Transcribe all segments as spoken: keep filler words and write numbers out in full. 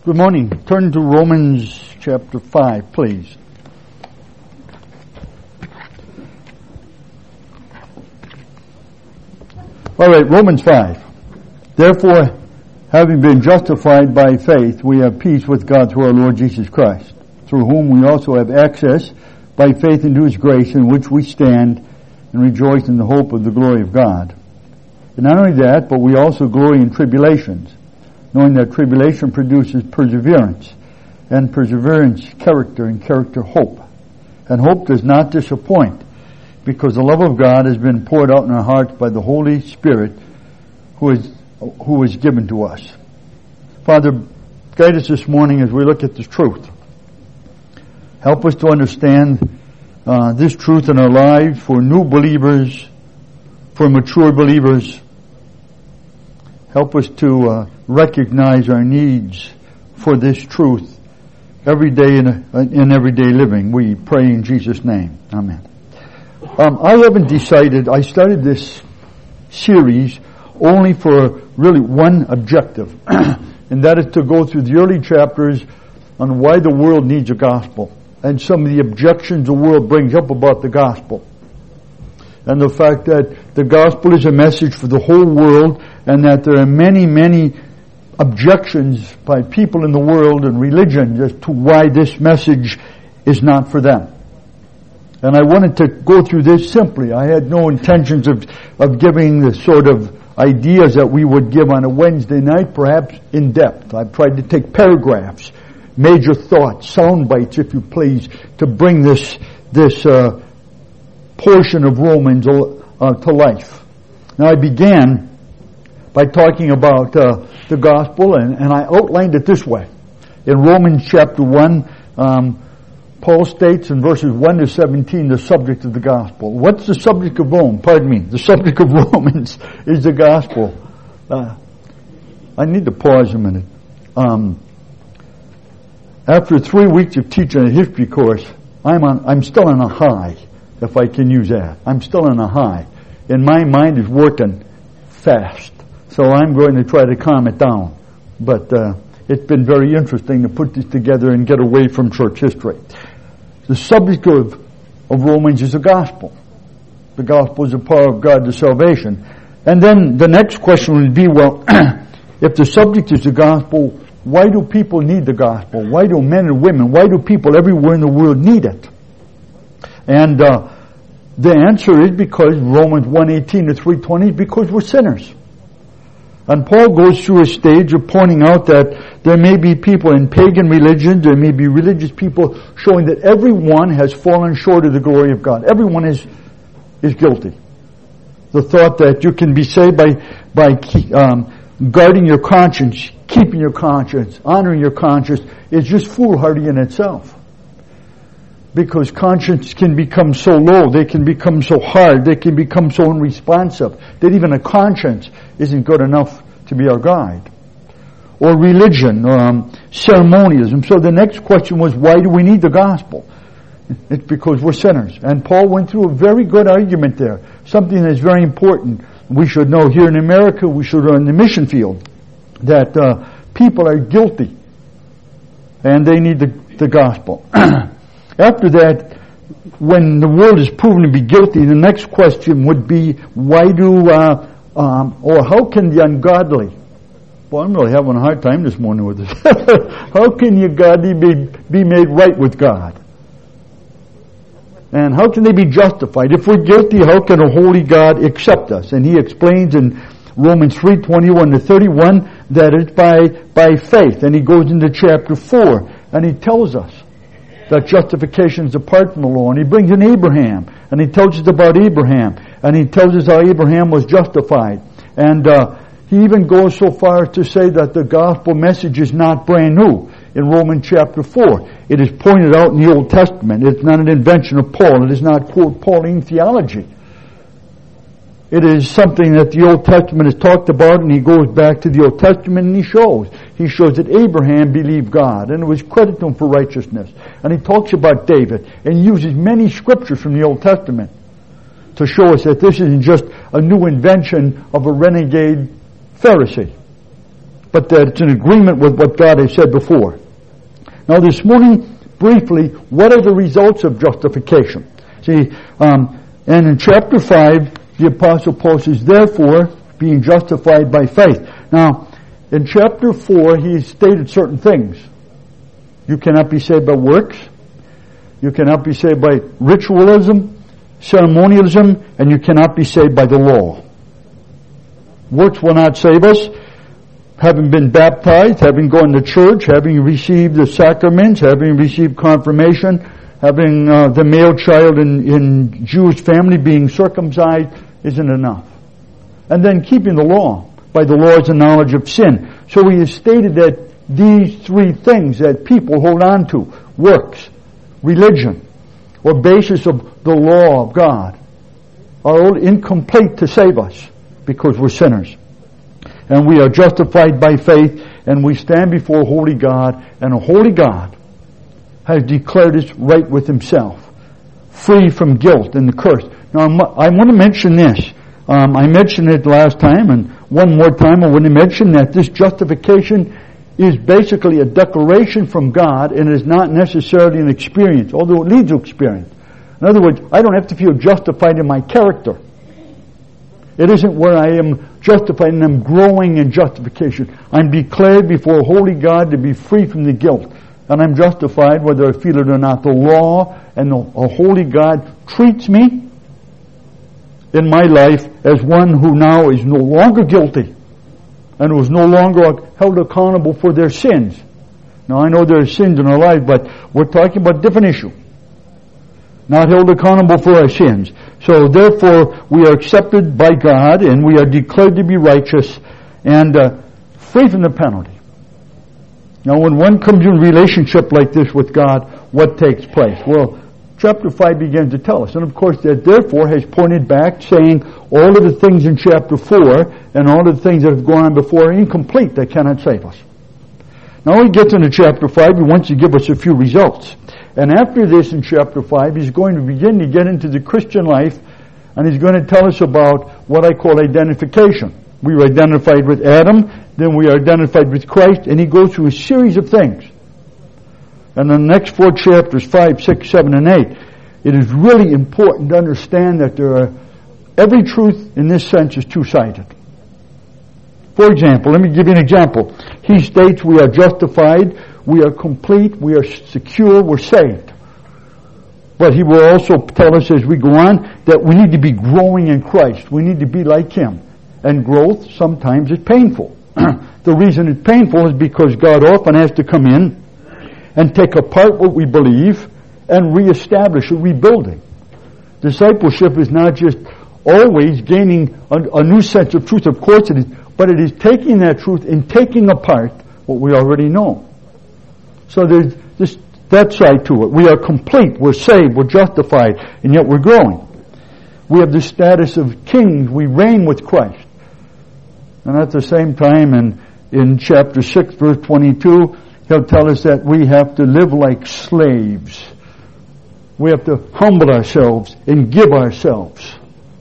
Good morning. Turn to Romans chapter five, please. All right, Romans five. Therefore, having been justified by faith, we have peace with God through our Lord Jesus Christ, through whom we also have access by faith into His grace, in which we stand and rejoice in the hope of the glory of God. And not only that, but we also glory in tribulations, knowing that tribulation produces perseverance, and perseverance character, and character hope. And hope does not disappoint, because the love of God has been poured out in our hearts by the Holy Spirit who is who is given to us. Father, guide us this morning as we look at this truth. Help us to understand uh, this truth in our lives for new believers, for mature believers. Help us to uh, recognize our needs for this truth every day in, in everyday living. We pray in Jesus' name. Amen. Um, I haven't decided. I started this series only for really one objective, and that is to go through the early chapters on why the world needs a gospel and some of the objections the world brings up about the gospel. And the fact that the gospel is a message for the whole world, and that there are many, many objections by people in the world and religions as to why this message is not for them. And I wanted to go through this simply. I had no intentions of, of giving the sort of ideas that we would give on a Wednesday night, perhaps in depth. I've tried to take paragraphs, major thoughts, sound bites, if you please, to bring this this uh, portion of Romans uh, to life. Now, I began by talking about uh, the gospel, and, and I outlined it this way. In Romans chapter one, um, Paul states in verses one to seventeen the subject of the gospel. What's the subject of Rome? Pardon me. The subject of Romans is the gospel. Uh, I need to pause a minute. Um, after three weeks of teaching a history course, I'm on. I'm still on a high, if I can use that. I'm still on a high, and my mind is working fast. So I'm going to try to calm it down. But uh, it's been very interesting to put this together and get away from church history. The subject of, of Romans is the gospel. The gospel is the power of God to salvation. And then the next question would be, well, if the subject is the gospel, why do people need the gospel? Why do men and women, why do people everywhere in the world need it? And uh, the answer is because Romans one eighteen to three twenty is because we're sinners. And Paul goes through a stage of pointing out that there may be people in pagan religions, there may be religious people showing that everyone has fallen short of the glory of God. Everyone is is guilty. The thought that you can be saved by by um, guarding your conscience, keeping your conscience, honoring your conscience is just foolhardy in itself. Because conscience can become so low, they can become so hard, they can become so unresponsive that even a conscience isn't good enough to be our guide. Or religion, or um, ceremonialism. So the next question was, why do we need the gospel? It's because we're sinners. And Paul went through a very good argument there. Something that's very important. We should know here in America, we should know in the mission field, that uh, people are guilty and they need the, the gospel. After that, when the world is proven to be guilty, the next question would be, why do, uh, um, or how can the ungodly, well, I'm really having a hard time this morning with this. How can the ungodly be, be made right with God? And how can they be justified? If we're guilty, how can a holy God accept us? And he explains in Romans three twenty-one to thirty-one that it's by, by faith. And he goes into chapter four, and he tells us that justification is apart from the law. And he brings in Abraham, and he tells us about Abraham, and he tells us how Abraham was justified. And uh, he even goes so far as to say that the gospel message is not brand new. In Romans chapter four, it is pointed out in the Old Testament. It's not an invention of Paul. It is not, quote, Pauline theology. It is something that the Old Testament has talked about, and he goes back to the Old Testament and he shows. He shows that Abraham believed God, and it was credited to him for righteousness. And he talks about David, and he uses many scriptures from the Old Testament to show us that this isn't just a new invention of a renegade Pharisee. but that it's in agreement with what God has said before. Now this morning, briefly, what are the results of justification? See, um, and in chapter five, the Apostle Paul says, therefore, being justified by faith. Now, in chapter four, he stated certain things. You cannot be saved by works. You cannot be saved by ritualism, ceremonialism, and you cannot be saved by the law. Works will not save us. Having been baptized, having gone to church, having received the sacraments, having received confirmation, having uh, the male child in, in Jewish family being circumcised isn't enough. And then keeping the law by the laws and knowledge of sin. So he has stated that these three things that people hold on to, works, religion, or basis of the law of God, are all incomplete to save us because we're sinners. And we are justified by faith, and we stand before a holy God, and a holy God has declared us right with himself, free from guilt and the curse. Now, I want to mention this. Um, I mentioned it last time, and one more time I want to mention that this justification is basically a declaration from God, and is not necessarily an experience, although it leads to experience. In other words, I don't have to feel justified in my character. It isn't where I am justified and I'm growing in justification. I'm declared before a holy God to be free from the guilt. And I'm justified whether I feel it or not. The law and the, a holy God treats me in my life as one who now is no longer guilty and who is no longer held accountable for their sins. Now I know there are sins in our life, but we're talking about a different issue. Not held accountable for our sins. So therefore we are accepted by God and we are declared to be righteous and uh, free from the penalty. Now when one comes in a relationship like this with God, what takes place? Well, chapter five begins to tell us. And of course that therefore has pointed back saying all of the things in chapter four and all of the things that have gone on before are incomplete. They cannot save us. Now he gets into chapter five, he wants to give us a few results. And after this in chapter five, he's going to begin to get into the Christian life, and he's going to tell us about what I call identification. We were identified with Adam, then we are identified with Christ, and he goes through a series of things. And in the next four chapters, five, six, seven, and eight, it is really important to understand that there are, every truth in this sense is two-sided. For example, let me give you an example. He states we are justified, we are complete, we are secure, we're saved. But he will also tell us as we go on that we need to be growing in Christ. We need to be like him. And growth sometimes is painful. The reason it's painful is because God often has to come in and take apart what we believe and reestablish a rebuilding. Discipleship is not just always gaining a, a new sense of truth. Of course it is. But it is taking that truth and taking apart what we already know. So there's this, that side to it. We are complete, we're saved, we're justified, and yet we're growing. We have the status of kings, we reign with Christ. And at the same time, in, in chapter six, verse twenty-two, he'll tell us that we have to live like slaves. We have to humble ourselves and give ourselves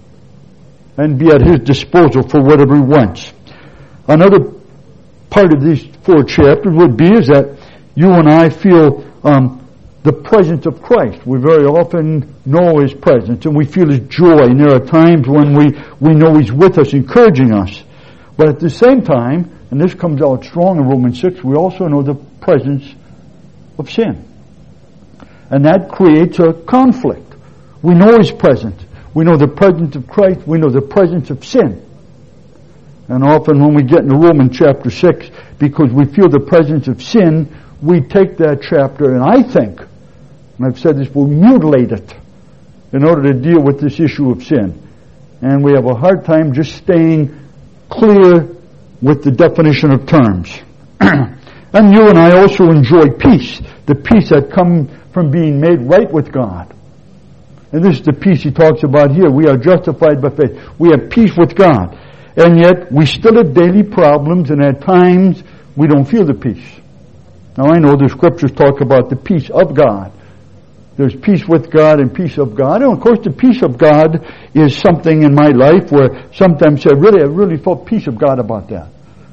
and be at his disposal for whatever he wants. Another part of these four chapters would be is that you and I feel um, the presence of Christ. We very often know his presence and we feel his joy, and there are times when we, we know he's with us, encouraging us. But at the same time, and this comes out strong in Romans six, we also know the presence of sin. And that creates a conflict. We know his presence. We know the presence of Christ. We know the presence of sin. And often when we get into Romans chapter six, because we feel the presence of sin, we take that chapter, and I think, and I've said this, we'll mutilate it in order to deal with this issue of sin. And we have a hard time just staying clear with the definition of terms. And you and I also enjoy peace, the peace that comes from being made right with God. And this is the peace he talks about here. We are justified by faith. We have peace with God. And yet, we still have daily problems, and at times, we don't feel the peace. Now, I know the scriptures talk about the peace of God. There's peace with God and peace of God. And of course, the peace of God is something in my life where sometimes I really, I really felt peace of God about that.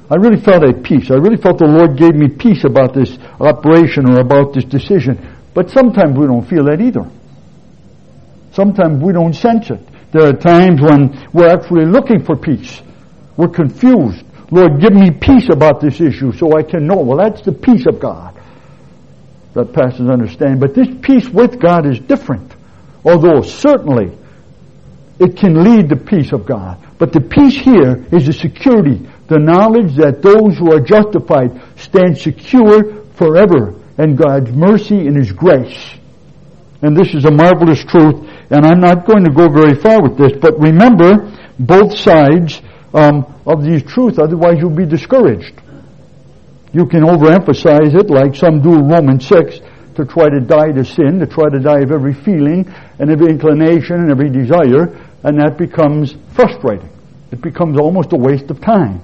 I really felt at peace. I really felt the Lord gave me peace about this operation or about this decision. But sometimes we don't feel that either. Sometimes we don't sense it. There are times when we're actually looking for peace. We're confused. Lord, give me peace about this issue so I can know. Well, that's the peace of God that passes understanding. But this peace with God is different. Although certainly it can lead to peace of God. But the peace here is the security, the knowledge that those who are justified stand secure forever in God's mercy and His grace. And this is a marvelous truth, and I'm not going to go very far with this, but remember both sides um, of these truths, otherwise you'll be discouraged. You can overemphasize it like some do in Romans six, to try to die to sin, to try to die of every feeling and every inclination and every desire, and that becomes frustrating. It becomes almost a waste of time.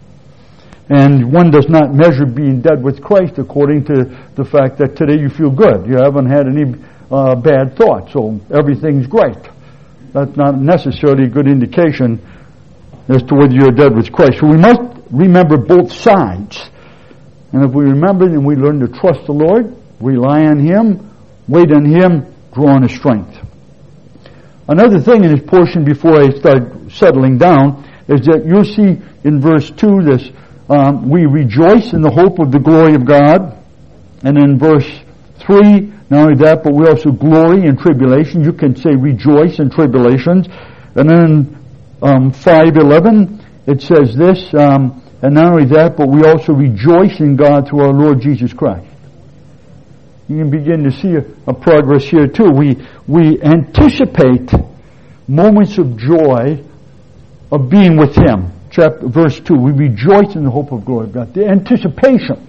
And one does not measure being dead with Christ according to the fact that today you feel good. You haven't had any uh, bad thoughts, so everything's great. That's not necessarily a good indication as to whether you're dead with Christ. So we must remember both sides. And if we remember and we learn to trust the Lord, rely on Him, wait on Him, draw on His strength. Another thing in this portion before I start settling down is that you'll see in verse two this, um, we rejoice in the hope of the glory of God. And in verse three, not only that, but we also glory in tribulation. You can say rejoice in tribulations. And then um, five eleven, it says this, um, and not only that, but we also rejoice in God through our Lord Jesus Christ. You can begin to see a, a progress here too. We we anticipate moments of joy of being with Him. Chapter verse two. We rejoice in the hope of glory of God. The anticipation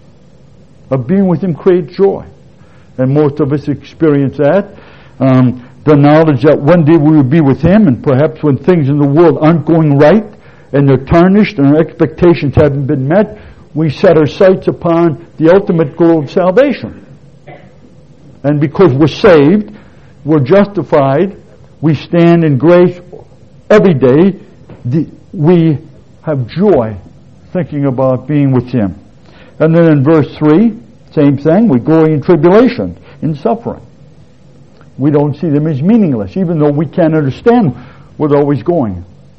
of being with Him creates joy, and most of us experience that. Um, the knowledge that one day we will be with Him, and perhaps when things in the world aren't going right and they're tarnished and our expectations haven't been met, we set our sights upon the ultimate goal of salvation. And because we're saved, we're justified, we stand in grace every day, the, we have joy thinking about being with Him. And then in verse three, same thing, we glory in tribulation, in suffering. We don't see them as meaningless, even though we can't understand where they're always going.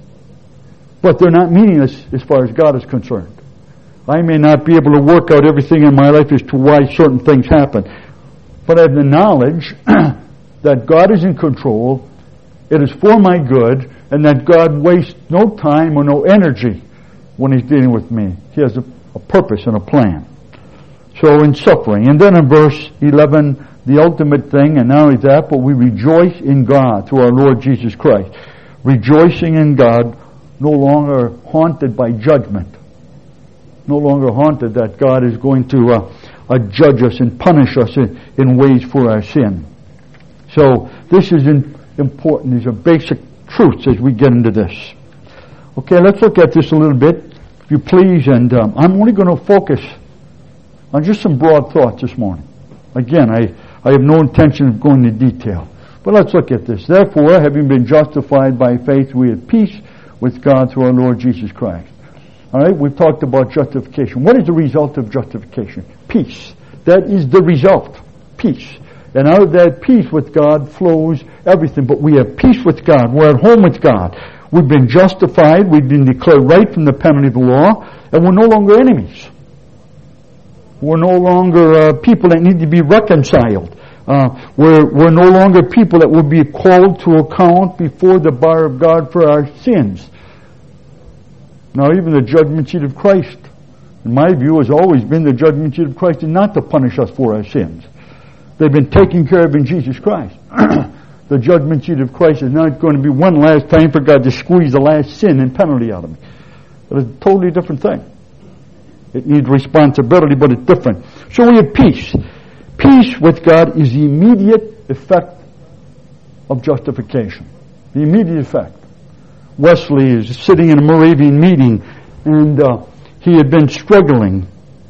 But they're not meaningless as far as God is concerned. I may not be able to work out everything in my life as to why certain things happen. But I have the knowledge that God is in control, it is for my good, and that God wastes no time or no energy when He's dealing with me. He has a, a purpose and a plan. So in suffering. And then in verse eleven, the ultimate thing, and not only that, but we rejoice in God through our Lord Jesus Christ. Rejoicing in God, no longer haunted by judgment. No longer haunted that God is going to uh, uh, judge us and punish us in, in ways for our sin. So this is in, important. These are basic truths as we get into this. Okay, let's look at this a little bit, if you please, and um, I'm only going to focus on just some broad thoughts this morning. Again, I, I have no intention of going into detail. But let's look at this. Therefore, having been justified by faith, we have peace with God through our Lord Jesus Christ. All right, we've talked about justification. What is the result of justification? Peace. That is the result. Peace. And out of that peace with God flows everything. But we have peace with God. We're at home with God. We've been justified. We've been declared right from the penalty of the law. And we're no longer enemies. We're no longer uh, people that need to be reconciled. Uh, we're, we're no longer people that will be called to account before the bar of God for our sins. Now, even the judgment seat of Christ, in my view, has always been the judgment seat of Christ is not to punish us for our sins. They've been taken care of in Jesus Christ. The judgment seat of Christ is not going to be one last time for God to squeeze the last sin and penalty out of me. It's a totally different thing. It needs responsibility, but it's different. So we have peace. Peace with God is the immediate effect of justification. The immediate effect. Wesley is sitting in a Moravian meeting, and uh, he had been struggling.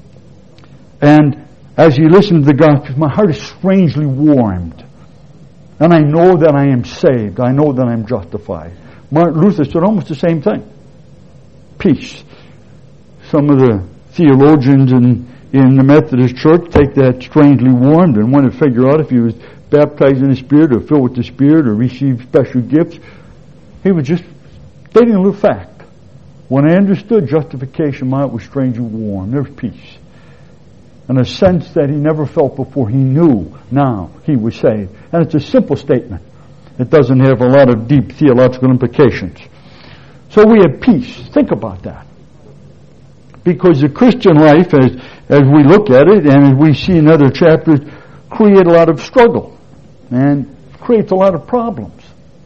And as he listened to the gospel, my heart is strangely warmed. And I know that I am saved. I know that I am justified. Martin Luther said almost the same thing. Peace. some of the theologians in, in the Methodist Church take that strangely warmed and want to figure out if he was baptized in the Spirit or filled with the Spirit or received special gifts. He was just stating a little fact. When I understood justification, my heart was strangely warm. There was peace. And a sense that he never felt before. He knew now he was saved. And it's a simple statement. It doesn't have a lot of deep theological implications. So we have peace. Think about that. Because the Christian life, as, as we look at it, and as we see in other chapters, create a lot of struggle and creates a lot of problems.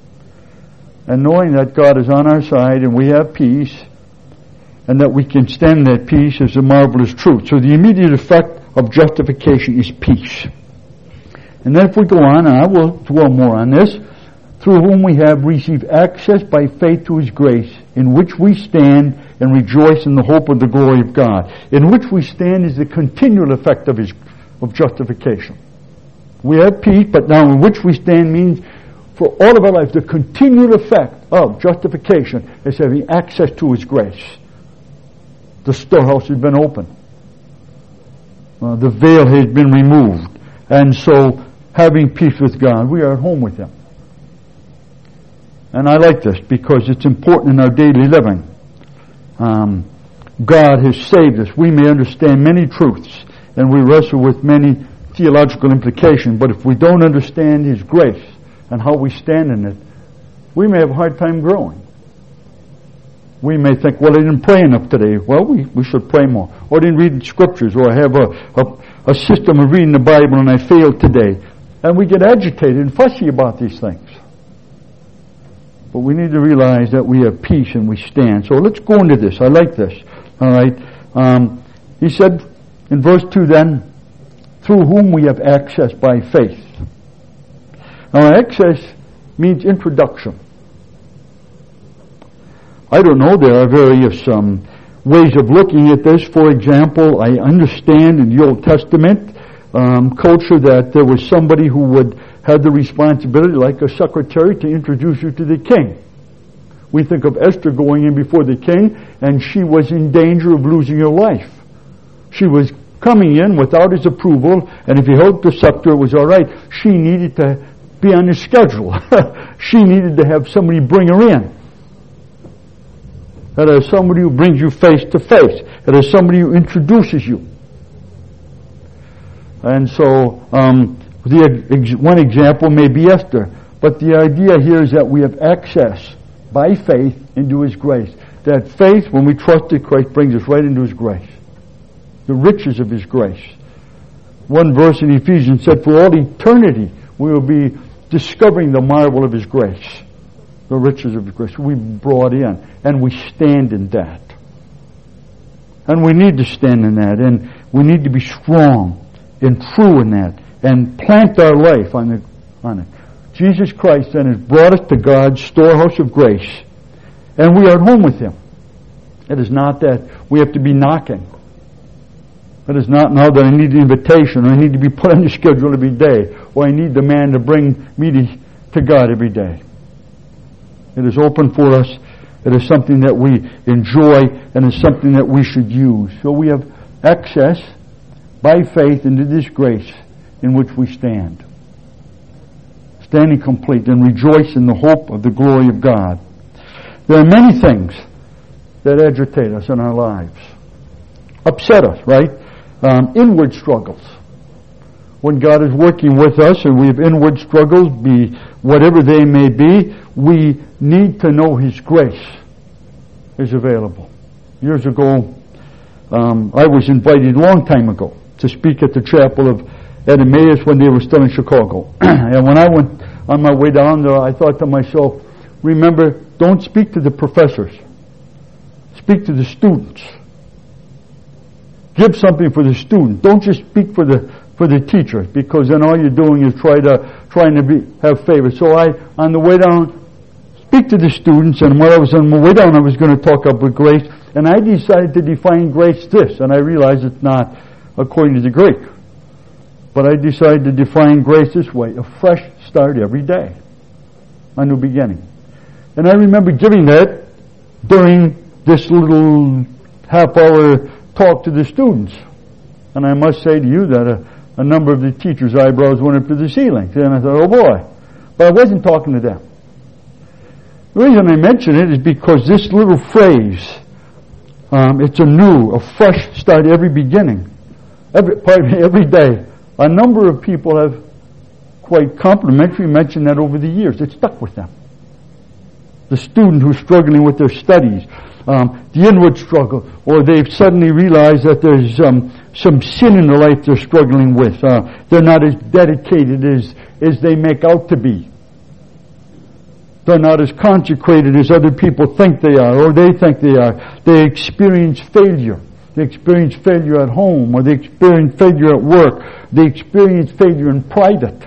And knowing that God is on our side and we have peace, and that we can stand that peace is a marvelous truth. So the immediate effect of justification is peace. And then if we go on, and I will dwell more on this, through whom we have received access by faith to His grace, in which we stand and rejoice in the hope of the glory of God. In which we stand is the continual effect of His of justification. We have peace, but now in which we stand means for all of our life, the continual effect of justification is having access to His grace. The storehouse has been opened. Uh, the veil has been removed. And so, having peace with God, we are at home with Him. And I like this because it's important in our daily living. Um, God has saved us. We may understand many truths, and we wrestle with many theological implications, but if we don't understand His grace and how we stand in it, we may have a hard time growing. We may think, well, I didn't pray enough today. Well, we, we should pray more. Or I didn't read the Scriptures, or I have a, a, a system of reading the Bible and I failed today. And we get agitated and fussy about these things. But we need to realize that we have peace and we stand. So let's go into this. I like this. All right. Um, he said in verse two then, through whom we have access by faith. Now access means introduction. I don't know, there are various um, ways of looking at this. For example, I understand in the Old Testament um, culture that there was somebody who would have the responsibility, like a secretary, to introduce you to the king. We think of Esther going in before the king, and she was in danger of losing her life. She was coming in without his approval, and if he held the scepter, it was all right. She needed to be on his schedule. She needed to have somebody bring her in. That is somebody who brings you face to face. That is somebody who introduces you. And so, um, the ex- one example may be Esther. But the idea here is that we have access by faith into His grace. That faith, when we trust in Christ, brings us right into His grace. The riches of His grace. One verse in Ephesians said, for all eternity we will be discovering the marvel of His grace. The riches of His grace. We brought in. And we stand in that. And we need to stand in that. And we need to be strong and true in that. And plant our life on, the, on it. Jesus Christ then has brought us to God's storehouse of grace. And we are at home with Him. It is not that we have to be knocking. It is not now that I need an invitation, or I need to be put on the schedule every day, or I need the man to bring me to, to God every day. It is open for us. It is something that we enjoy, and it's something that we should use. So we have access by faith into this grace in which we stand. Standing complete and rejoice in the hope of the glory of God. There are many things that agitate us in our lives. Upset us, right? Um, inward struggles. When God is working with us and we have inward struggles, be whatever they may be, we need to know His grace is available. Years ago, um, I was invited a long time ago to speak at the chapel of at Emmaus when they were still in Chicago. And when I went on my way down there, I thought to myself, remember, don't speak to the professors. Speak to the students. Give something for the student. Don't just speak for the for the teachers, because then all you're doing is try to trying to be have favor. So I, on the way down, speak to the students, and when I was on my way down, I was going to talk up with grace, and I decided to define grace this, and I realized it's not according to the Greek. But I decided to define grace this way: a fresh start every day, a new beginning. And I remember giving that during this little half-hour talk to the students. And I must say to you that a, a number of the teachers' eyebrows went up to the ceiling. And I thought, oh boy. But I wasn't talking to them. The reason I mention it is because this little phrase, um, it's a new, a fresh start every beginning. Every, pardon me, every day. A number of people have quite complimentary mentioned that over the years. It stuck with them. The student who's struggling with their studies, um, the inward struggle, or they've suddenly realized that there's um, some sin in their life they're struggling with. Uh, they're not as dedicated as, as they make out to be. They're not as consecrated as other people think they are, or they think they are. They experience failure. They experience failure at home, or they experience failure at work. They experience failure in private.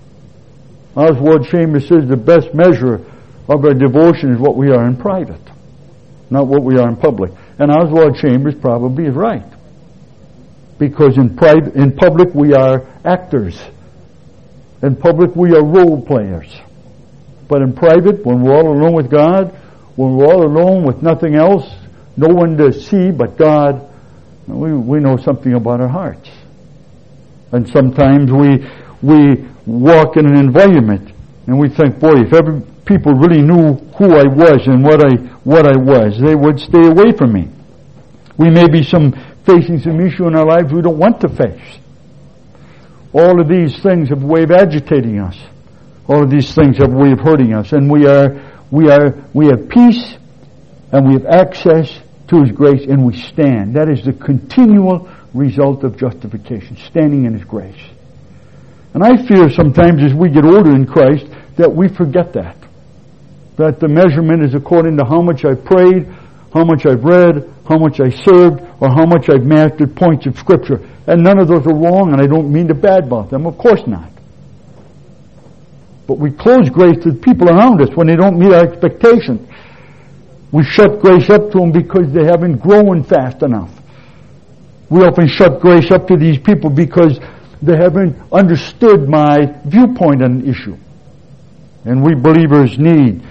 Oswald Chambers says the best measure of our devotion is what we are in private, not what we are in public. And Oswald Chambers probably is right. Because in private, in public we are actors. In public we are role players. But in private, when we're all alone with God, when we're all alone with nothing else, no one to see but God, we, we know something about our hearts. And sometimes we we walk in an environment and we think, boy, if every people really knew who I was and what I what I was, they would stay away from me. We may be some facing some issue in our lives we don't want to face. All of these things have a way of agitating us. All of these things have a way of hurting us, and we are we are we have peace, and we have access to His grace, and we stand. That is the continual result of justification, standing in His grace. And I fear sometimes as we get older in Christ that we forget that. That the measurement is according to how much I've prayed, how much I've read, how much I served, or how much I've mastered points of Scripture. And none of those are wrong, and I don't mean to badmouth them. Of course not. But we close grace to the people around us when they don't meet our expectations. We shut grace up to them because they haven't grown fast enough. We often shut grace up to these people because they haven't understood my viewpoint on the issue. And we believers need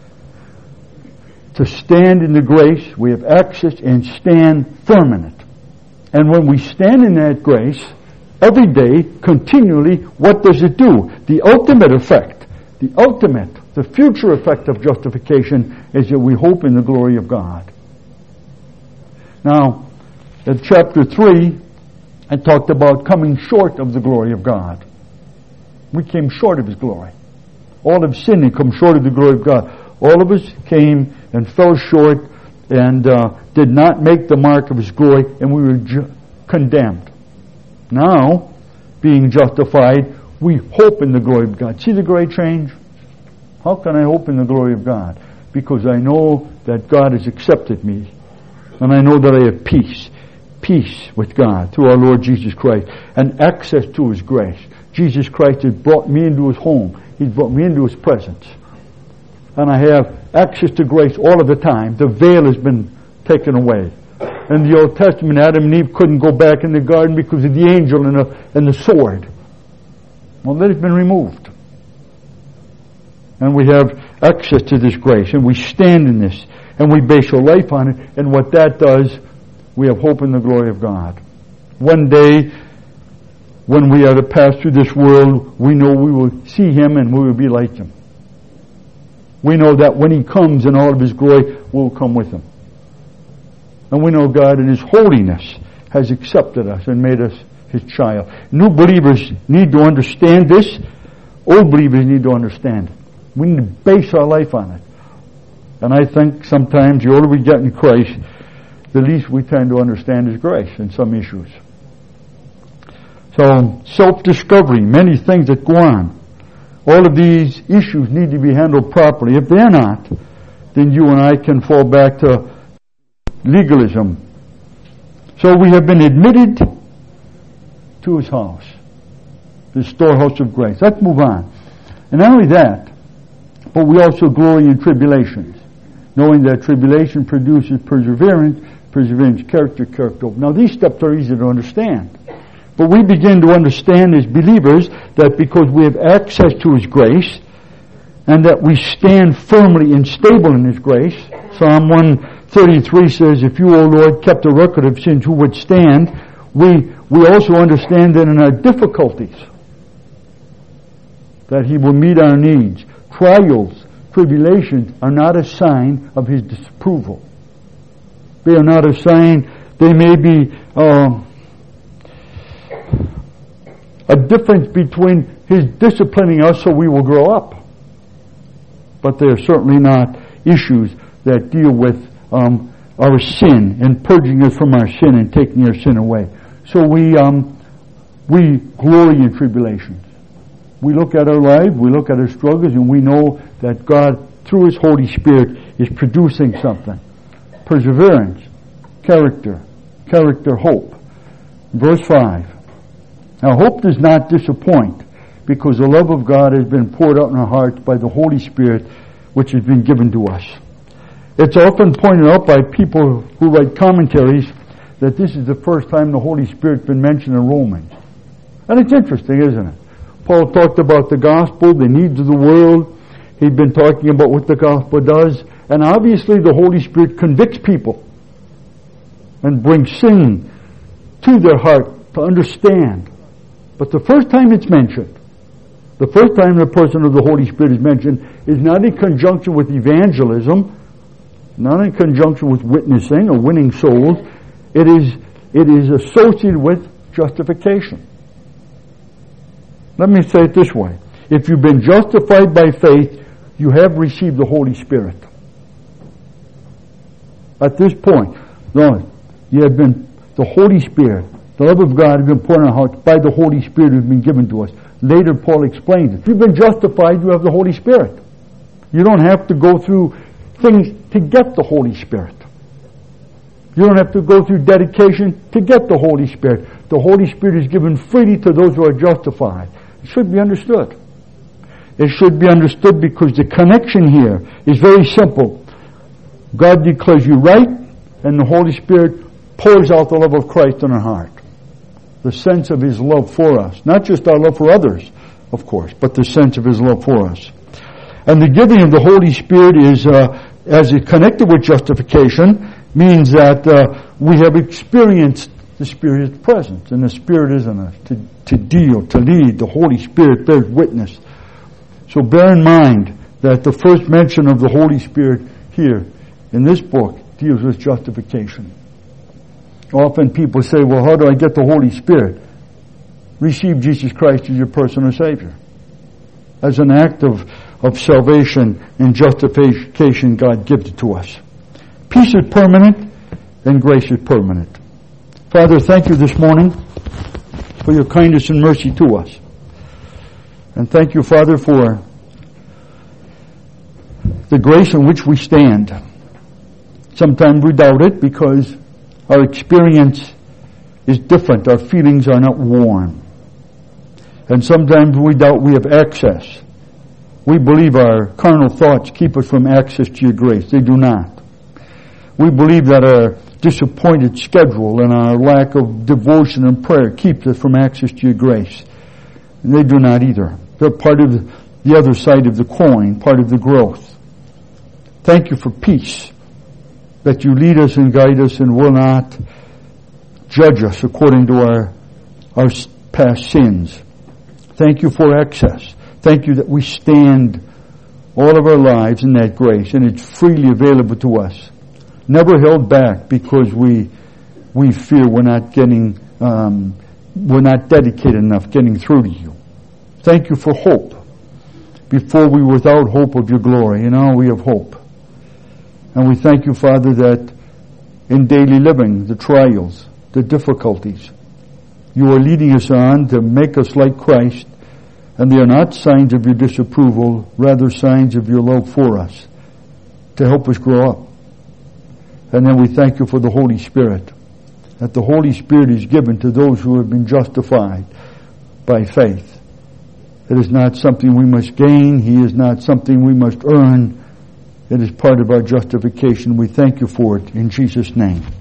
to stand in the grace. We have access and stand firm in it. And when we stand in that grace, every day, continually, what does it do? The ultimate effect, the ultimate, the future effect of justification is that we hope in the glory of God. Now, in chapter three, I talked about coming short of the glory of God. We came short of His glory. All have sinned and come short of the glory of God. All of us came and fell short and uh, did not make the mark of His glory, and we were ju- condemned. Now, being justified, we hope in the glory of God. See the great change? How can I hope in the glory of God? Because I know that God has accepted me. And I know that I have peace. Peace with God through our Lord Jesus Christ. And access to His grace. Jesus Christ has brought me into His home. He's brought me into His presence. And I have access to grace all of the time. The veil has been taken away. In the Old Testament, Adam and Eve couldn't go back in the garden because of the angel and the, and the sword. Well, that has been removed. And we have access to this grace, and we stand in this, and we base our life on it, and what that does, we have hope in the glory of God. One day, when we are to pass through this world, we know we will see Him and we will be like Him. We know that when He comes in all of His glory, we'll come with Him. And we know God in His holiness has accepted us and made us His child. New believers need to understand this. Old believers need to understand it. We need to base our life on it. And I think sometimes the older we get in Christ, the least we tend to understand His grace in some issues. So, self-discovery, many things that go on. All of these issues need to be handled properly. If they're not, then you and I can fall back to legalism. So we have been admitted to His house, His storehouse of grace. Let's move on. And not only that, but we also glory in tribulations, knowing that tribulation produces perseverance, perseverance, character, character. Now these steps are easy to understand. But we begin to understand as believers that because we have access to His grace, and that we stand firmly and stable in His grace, Psalm one thirty-three says, if you, O Lord, kept a record of sins, who would stand? We, we also understand that in our difficulties, that He will meet our needs. Trials, tribulations are not a sign of His disapproval. They are not a sign. They may be uh, a difference between His disciplining us so we will grow up. But they are certainly not issues that deal with um, our sin and purging us from our sin and taking our sin away. So we um, we glory in tribulations. We look at our life, we look at our struggles, and we know that God, through His Holy Spirit, is producing something. Perseverance, character, character, hope. Verse five. Now hope does not disappoint, because the love of God has been poured out in our hearts by the Holy Spirit, which has been given to us. It's often pointed out by people who write commentaries that this is the first time the Holy Spirit's been mentioned in Romans. And it's interesting, isn't it? Paul talked about the gospel, the needs of the world. He'd been talking about what the gospel does. And obviously the Holy Spirit convicts people and brings sin to their heart to understand. But the first time it's mentioned, the first time the person of the Holy Spirit is mentioned, is not in conjunction with evangelism, not in conjunction with witnessing or winning souls. It is, it is associated with justification. Let me say it this way. If you've been justified by faith, you have received the Holy Spirit. At this point, no, you have been, the Holy Spirit, the love of God has been poured in our hearts by the Holy Spirit who has been given to us. Later, Paul explains it. If you've been justified, you have the Holy Spirit. You don't have to go through things to get the Holy Spirit. You don't have to go through dedication to get the Holy Spirit. The Holy Spirit is given freely to those who are justified. It should be understood. It should be understood because the connection here is very simple. God declares you right, and the Holy Spirit pours out the love of Christ in our heart. The sense of His love for us. Not just our love for others, of course, but the sense of His love for us. And the giving of the Holy Spirit is, uh, as it connected with justification, means that uh, we have experienced the Spirit's presence, and the Spirit is in us to, to deal, to lead. The Holy Spirit bears witness. So bear in mind that the first mention of the Holy Spirit here in this book deals with justification. Often people say, well, how do I get the Holy Spirit? Receive Jesus Christ as your personal Savior. As an act of, of salvation and justification, God gives it to us. Peace is permanent and grace is permanent. Father, thank you this morning for your kindness and mercy to us. And thank you, Father, for the grace in which we stand. Sometimes we doubt it because our experience is different. Our feelings are not warm. And sometimes we doubt we have access. We believe our carnal thoughts keep us from access to your grace. They do not. We believe that our disappointed schedule and our lack of devotion and prayer keeps us from access to your grace. And they do not either. They're part of the other side of the coin, part of the growth. Thank you for peace, that you lead us and guide us and will not judge us according to our, our past sins. Thank you for access. Thank you that we stand all of our lives in that grace, and it's freely available to us. Never held back because we we fear we're not getting um, we're not dedicated enough getting through to you. Thank you for hope. Before we were without hope of your glory, and now we have hope. And we thank you, Father, that in daily living, the trials, the difficulties, you are leading us on to make us like Christ, and they are not signs of your disapproval, rather signs of your love for us, to help us grow up. And then we thank you for the Holy Spirit, that the Holy Spirit is given to those who have been justified by faith. It is not something we must gain. He is not something we must earn. It is part of our justification. We thank you for it in Jesus' name.